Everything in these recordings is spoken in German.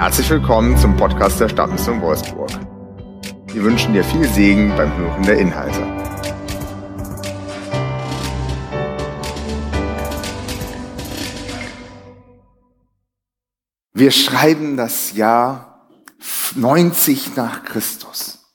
Herzlich willkommen zum Podcast der Stadtmission Wolfsburg. Wir wünschen dir viel Segen beim Hören der Inhalte. Wir schreiben das Jahr 90 nach Christus.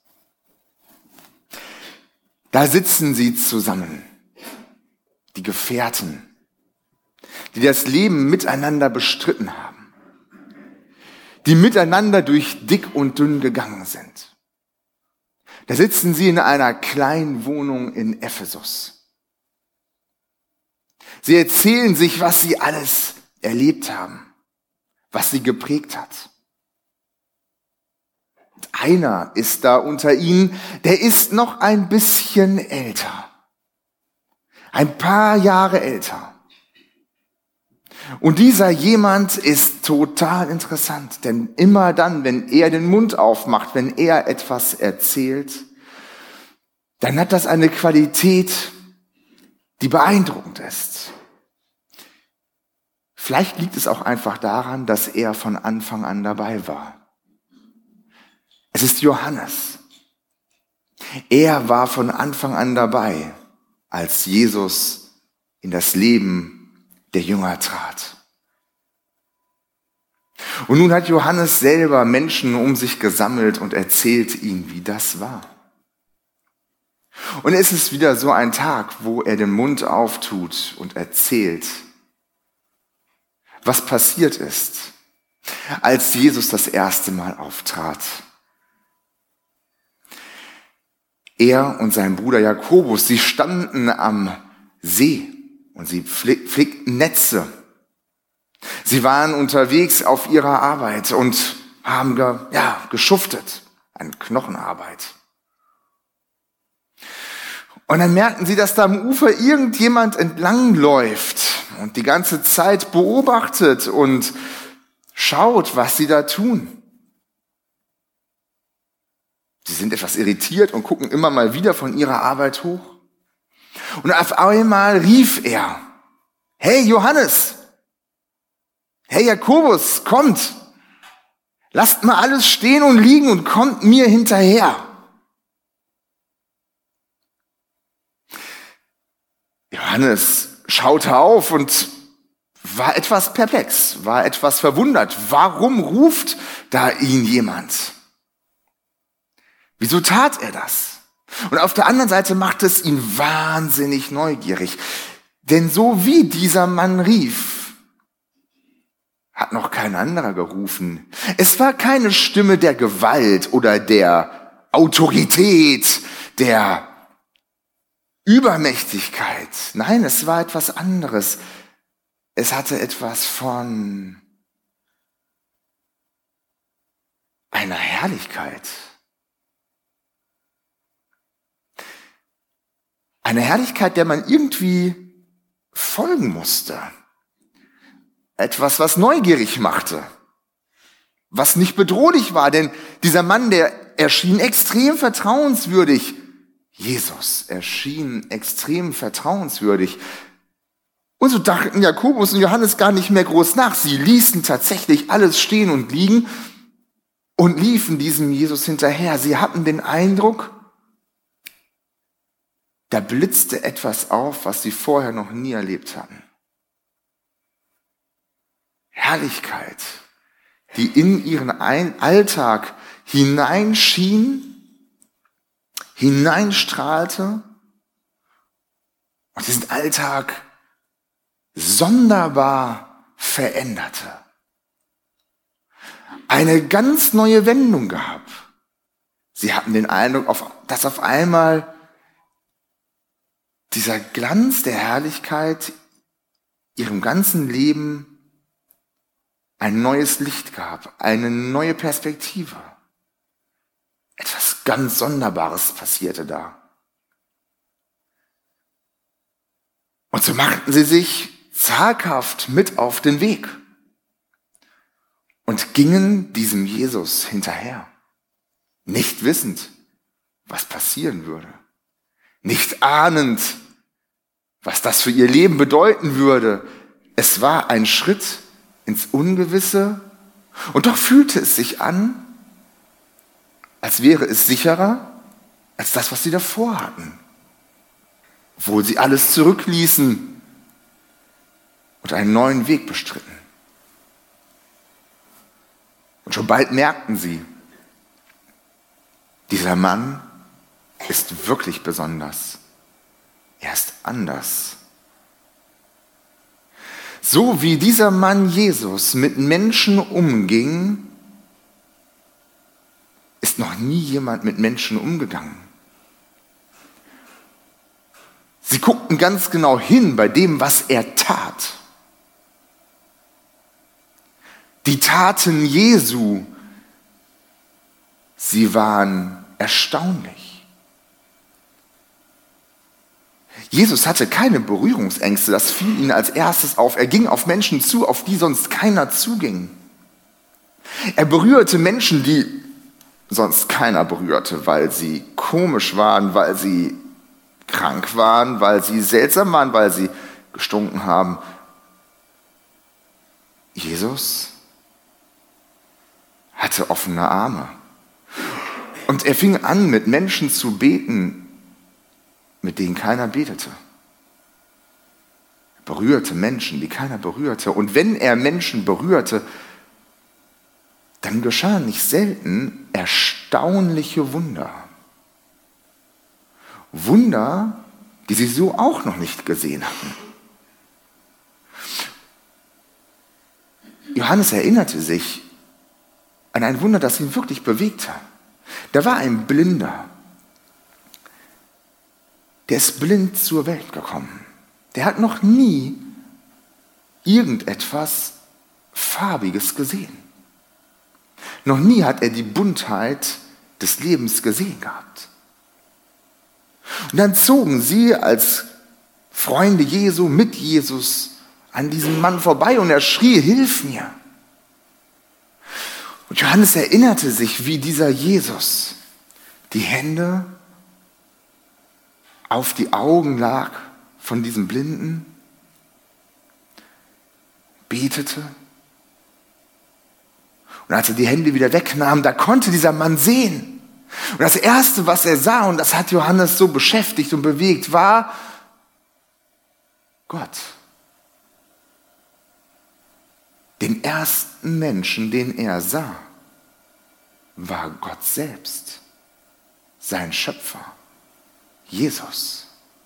Da sitzen sie zusammen, die Gefährten, die das Leben miteinander bestritten haben, die miteinander durch dick und dünn gegangen sind. Da sitzen sie in einer kleinen Wohnung in Ephesus. Sie erzählen sich, was sie alles erlebt haben, was sie geprägt hat. Und einer ist da unter ihnen, der ist noch ein bisschen älter. Ein paar Jahre älter. Und dieser jemand ist total interessant, denn immer dann, wenn er den Mund aufmacht, wenn er etwas erzählt, dann hat das eine Qualität, die beeindruckend ist. Vielleicht liegt es auch einfach daran, dass er von Anfang an dabei war. Es ist Johannes. Er war von Anfang an dabei, als Jesus in das Leben der Jünger trat. Und nun hat Johannes selber Menschen um sich gesammelt und erzählt ihnen, wie das war. Und es ist wieder so ein Tag, wo er den Mund auftut und erzählt, was passiert ist, als Jesus das erste Mal auftrat. Er und sein Bruder Jakobus, sie standen am See. Und sie flickten Netze. Sie waren unterwegs auf ihrer Arbeit und haben geschuftet. Eine Knochenarbeit. Und dann merkten sie, dass da am Ufer irgendjemand entlangläuft und die ganze Zeit beobachtet und schaut, was sie da tun. Sie sind etwas irritiert und gucken immer mal wieder von ihrer Arbeit hoch. Und auf einmal rief er, hey Johannes, hey Jakobus, kommt, lasst mal alles stehen und liegen und kommt mir hinterher. Johannes schaute auf und war etwas perplex, war etwas verwundert. Warum ruft da ihn jemand? Wieso tat er das? Und auf der anderen Seite macht es ihn wahnsinnig neugierig. Denn so wie dieser Mann rief, hat noch kein anderer gerufen. Es war keine Stimme der Gewalt oder der Autorität, der Übermächtigkeit. Nein, es war etwas anderes. Es hatte etwas von einer Herrlichkeit. Eine Herrlichkeit, der man irgendwie folgen musste. Etwas, was neugierig machte. Was nicht bedrohlich war, denn dieser Mann, der erschien extrem vertrauenswürdig. Jesus erschien extrem vertrauenswürdig. Und so dachten Jakobus und Johannes gar nicht mehr groß nach. Sie ließen tatsächlich alles stehen und liegen und liefen diesem Jesus hinterher. Sie hatten den Eindruck, da blitzte etwas auf, was sie vorher noch nie erlebt hatten. Herrlichkeit, die in ihren Alltag hineinschien, hineinstrahlte und diesen Alltag sonderbar veränderte. Eine ganz neue Wendung gab. Sie hatten den Eindruck, dass auf einmal dieser Glanz der Herrlichkeit ihrem ganzen Leben ein neues Licht gab, eine neue Perspektive. Etwas ganz Sonderbares passierte da. Und so machten sie sich zaghaft mit auf den Weg und gingen diesem Jesus hinterher, nicht wissend, was passieren würde. Nicht ahnend, was das für ihr Leben bedeuten würde. Es war ein Schritt ins Ungewisse Und doch fühlte es sich an, als wäre es sicherer als das, was sie davor hatten. Obwohl sie alles zurückließen und einen neuen Weg bestritten. Und schon bald merkten sie, dieser Mann ist wirklich besonders. Er ist anders. So wie dieser Mann Jesus mit Menschen umging, ist noch nie jemand mit Menschen umgegangen. Sie guckten ganz genau hin bei dem, was er tat. Die Taten Jesu, sie waren erstaunlich. Jesus hatte keine Berührungsängste, das fiel ihnen als erstes auf. Er ging auf Menschen zu, auf die sonst keiner zuging. Er berührte Menschen, die sonst keiner berührte, weil sie komisch waren, weil sie krank waren, weil sie seltsam waren, weil sie gestunken haben. Jesus hatte offene Arme. Und er fing an, mit Menschen zu beten, mit denen keiner betete. Er berührte Menschen, die keiner berührte. Und wenn er Menschen berührte, dann geschahen nicht selten erstaunliche Wunder. Wunder, die sie so auch noch nicht gesehen hatten. Johannes erinnerte sich an ein Wunder, das ihn wirklich bewegte. Da war ein Blinder, der ist blind zur Welt gekommen. Der hat noch nie irgendetwas Farbiges gesehen. Noch nie hat er die Buntheit des Lebens gesehen gehabt. Und dann zogen sie als Freunde Jesu mit Jesus an diesem Mann vorbei und er schrie, hilf mir. Und Johannes erinnerte sich, wie dieser Jesus die Hände auf die Augen lag von diesem Blinden, betete. Und als er die Hände wieder wegnahm, da konnte dieser Mann sehen. Und das Erste, was er sah, und das hat Johannes so beschäftigt und bewegt, war Gott. Den ersten Menschen, den er sah, war Gott selbst, sein Schöpfer, Jesus.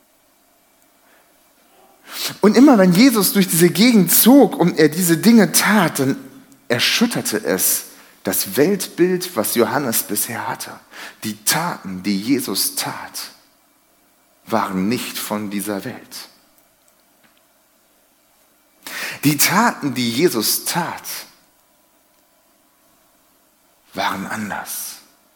Und immer wenn Jesus durch diese Gegend zog und er diese Dinge tat, dann erschütterte es das Weltbild, was Johannes bisher hatte. Die Taten, die Jesus tat, waren nicht von dieser Welt. Die Taten, die Jesus tat, waren anders.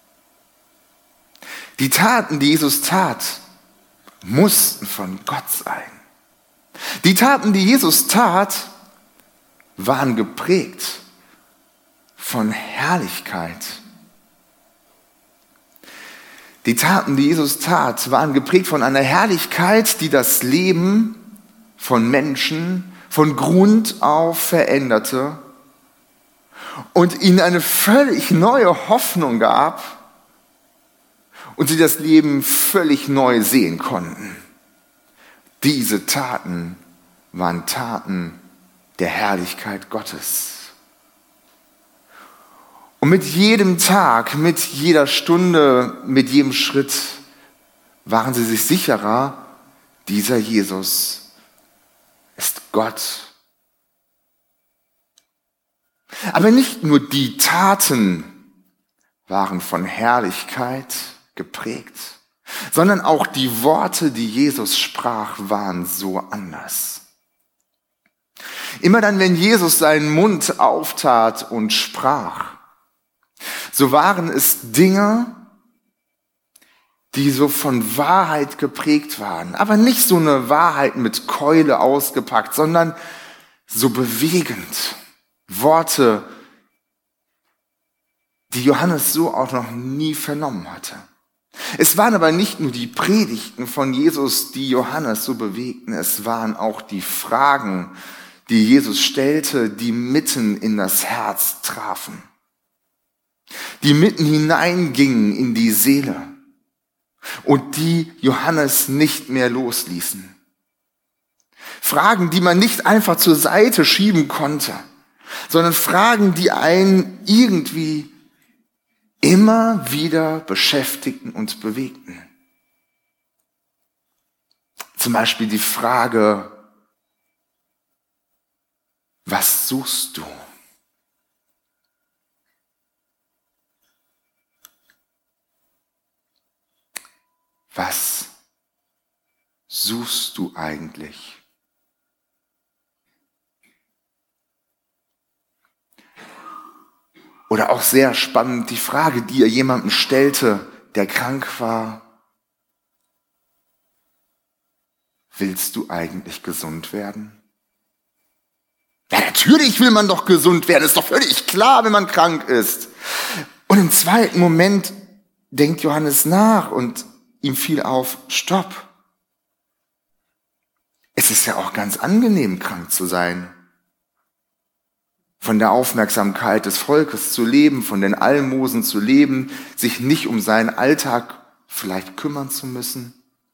Die Taten, die Jesus tat, mussten von Gott sein. Die Taten, die Jesus tat, waren geprägt von Herrlichkeit. Die Taten, die Jesus tat, waren geprägt von einer Herrlichkeit, die das Leben von Menschen von Grund auf veränderte und ihnen eine völlig neue Hoffnung gab und sie das Leben völlig neu sehen konnten. Diese Taten waren Taten der Herrlichkeit Gottes. Und mit jedem Tag, mit jeder Stunde, mit jedem Schritt waren sie sich sicherer, dieser Jesus ist Gott. Aber nicht nur die Taten waren von Herrlichkeit geprägt, sondern auch die Worte, die Jesus sprach, waren so anders. Immer dann, wenn Jesus seinen Mund auftat und sprach, so waren es Dinge, die so von Wahrheit geprägt waren. Aber nicht so eine Wahrheit mit Keule ausgepackt, sondern so bewegend. Worte, die Johannes so auch noch nie vernommen hatte. Es waren aber nicht nur die Predigten von Jesus, die Johannes so bewegten. Es waren auch die Fragen, die Jesus stellte, die mitten in das Herz trafen, die mitten hineingingen in die Seele und die Johannes nicht mehr losließen. Fragen, die man nicht einfach zur Seite schieben konnte, sondern Fragen, die einen irgendwie immer wieder beschäftigten und bewegten. Zum Beispiel die Frage, was suchst du? Was suchst du eigentlich? Oder auch sehr spannend die Frage, die er jemandem stellte, der krank war. Willst du eigentlich gesund werden? Ja, natürlich will man doch gesund werden. Ist doch völlig klar, wenn man krank ist. Und im zweiten Moment denkt Johannes nach und ihm fiel auf, stopp. Es ist ja auch ganz angenehm, krank zu sein. Von der Aufmerksamkeit des Volkes zu leben, von den Almosen zu leben, sich nicht um seinen Alltag vielleicht kümmern zu müssen.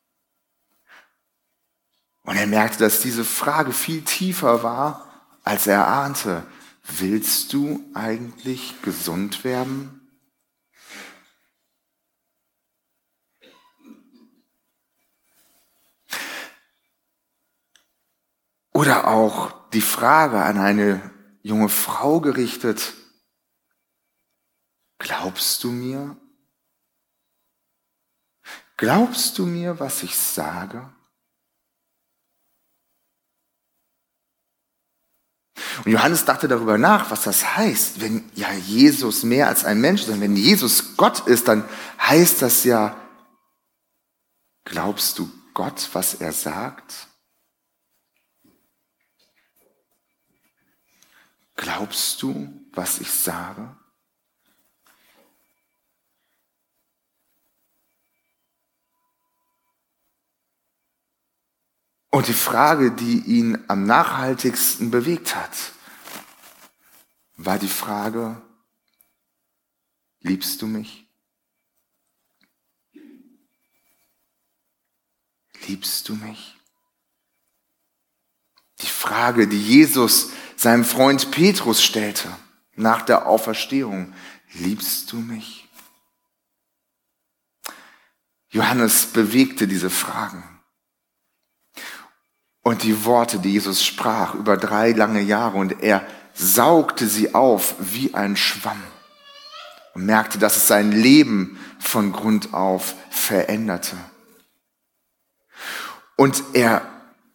Und er merkte, dass diese Frage viel tiefer war, als er ahnte. Willst du eigentlich gesund werden? Oder auch die Frage an eine junge Frau gerichtet, glaubst du mir? Glaubst du mir, was ich sage? Und Johannes dachte darüber nach, was das heißt, wenn ja Jesus mehr als ein Mensch ist, und wenn Jesus Gott ist, dann heißt das ja, glaubst du Gott, was er sagt? Glaubst du, was ich sage? Und die Frage, die ihn am nachhaltigsten bewegt hat, war die Frage, liebst du mich? Liebst du mich? Die Frage, die Jesus seinem Freund Petrus stellte nach der Auferstehung, liebst du mich? Johannes bewegte diese Fragen. Und die Worte, die Jesus sprach über 3 lange Jahre, und er saugte sie auf wie ein Schwamm und merkte, dass es sein Leben von Grund auf veränderte. Und er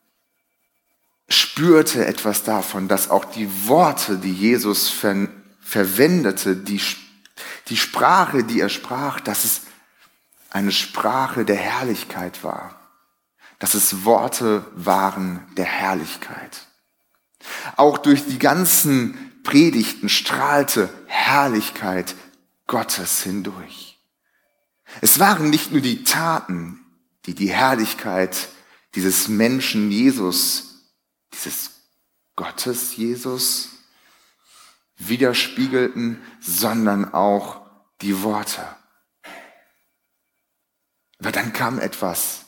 spürte etwas davon, dass auch die Worte, die Jesus verwendete, die Sprache, die er sprach, dass es eine Sprache der Herrlichkeit war. Dass es Worte waren der Herrlichkeit. Auch durch die ganzen Predigten strahlte Herrlichkeit Gottes hindurch. Es waren nicht nur die Taten, die die Herrlichkeit dieses Menschen Jesus, dieses Gottes Jesus widerspiegelten, sondern auch die Worte. Aber dann kam etwas,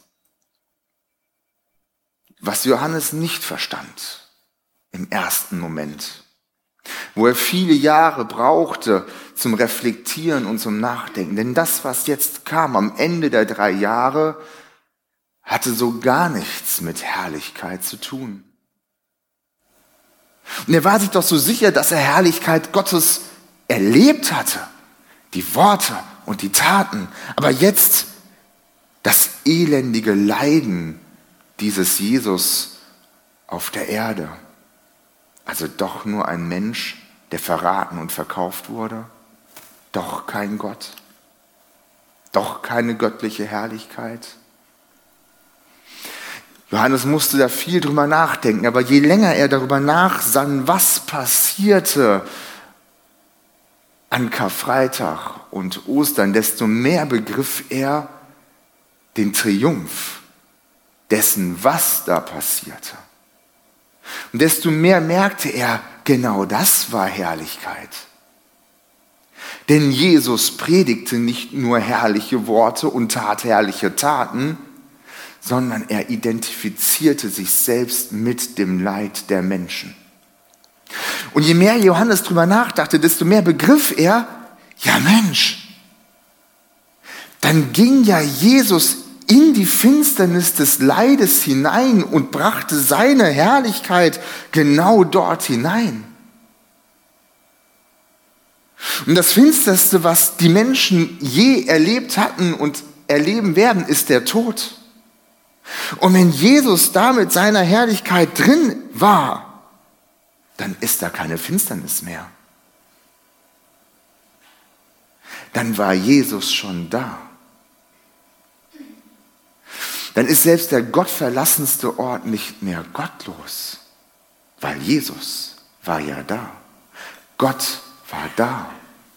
was Johannes nicht verstand im ersten Moment, wo er viele Jahre brauchte zum Reflektieren und zum Nachdenken. Denn das, was jetzt kam am Ende der 3 Jahre, hatte so gar nichts mit Herrlichkeit zu tun. Und er war sich doch so sicher, dass er Herrlichkeit Gottes erlebt hatte, die Worte und die Taten, aber jetzt das elendige Leiden dieses Jesus auf der Erde. Also doch nur ein Mensch, der verraten und verkauft wurde. Doch kein Gott. Doch keine göttliche Herrlichkeit. Johannes musste da viel drüber nachdenken, aber je länger er darüber nachsann, was passierte an Karfreitag und Ostern, desto mehr begriff er den Triumph dessen, was da passierte. Und desto mehr merkte er, genau das war Herrlichkeit. Denn Jesus predigte nicht nur herrliche Worte und tat herrliche Taten, sondern er identifizierte sich selbst mit dem Leid der Menschen. Und je mehr Johannes drüber nachdachte, desto mehr begriff er, ja Mensch, dann ging ja Jesus in die Finsternis des Leides hinein und brachte seine Herrlichkeit genau dort hinein. Und das Finsterste, was die Menschen je erlebt hatten und erleben werden, ist der Tod. Und wenn Jesus da mit seiner Herrlichkeit drin war, dann ist da keine Finsternis mehr. Dann war Jesus schon da. Dann ist selbst der gottverlassenste Ort nicht mehr gottlos, weil Jesus war ja da. Gott war da.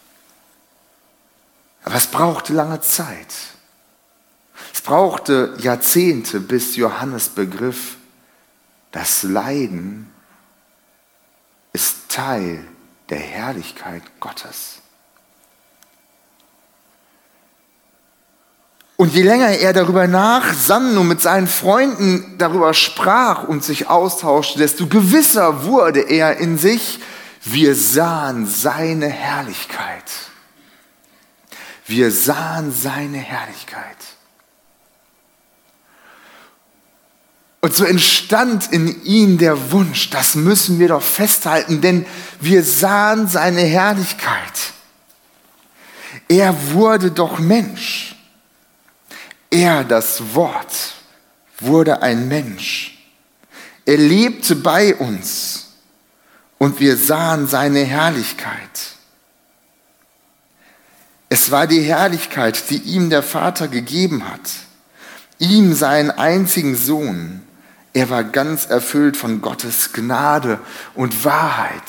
Aber es brauchte lange Zeit. Es brauchte Jahrzehnte, bis Johannes begriff, das Leiden ist Teil der Herrlichkeit Gottes. Und je länger er darüber nachsann und mit seinen Freunden darüber sprach und sich austauschte, desto gewisser wurde er in sich, wir sahen seine Herrlichkeit. Wir sahen seine Herrlichkeit. Und so entstand in ihm der Wunsch, das müssen wir doch festhalten, denn wir sahen seine Herrlichkeit. Er wurde doch Mensch. Er, das Wort, wurde ein Mensch. Er lebte bei uns und wir sahen seine Herrlichkeit. Es war die Herrlichkeit, die ihm der Vater gegeben hat. Ihm seinen einzigen Sohn. Er war ganz erfüllt von Gottes Gnade und Wahrheit.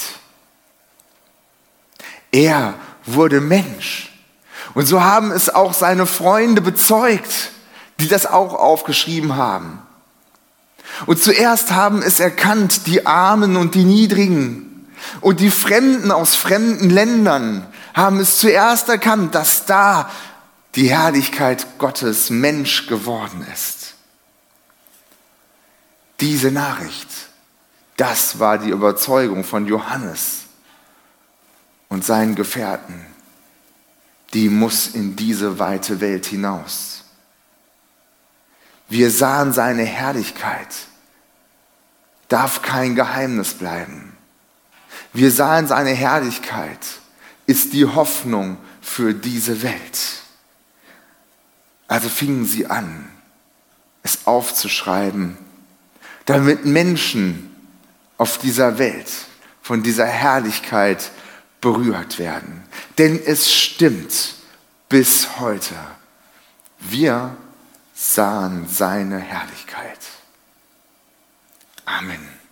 Er wurde Mensch. Und so haben es auch seine Freunde bezeugt, die das auch aufgeschrieben haben. Und zuerst haben es erkannt, die Armen und die Niedrigen und die Fremden aus fremden Ländern haben es zuerst erkannt, dass da die Herrlichkeit Gottes Mensch geworden ist. Diese Nachricht, das war die Überzeugung von Johannes und seinen Gefährten. Die muss in diese weite Welt hinaus. Wir sahen seine Herrlichkeit. Darf kein Geheimnis bleiben. Wir sahen seine Herrlichkeit. Ist die Hoffnung für diese Welt. Also fingen sie an, es aufzuschreiben, damit Menschen auf dieser Welt von dieser Herrlichkeit berührt werden. Denn es stimmt bis heute. Wir sahen seine Herrlichkeit. Amen.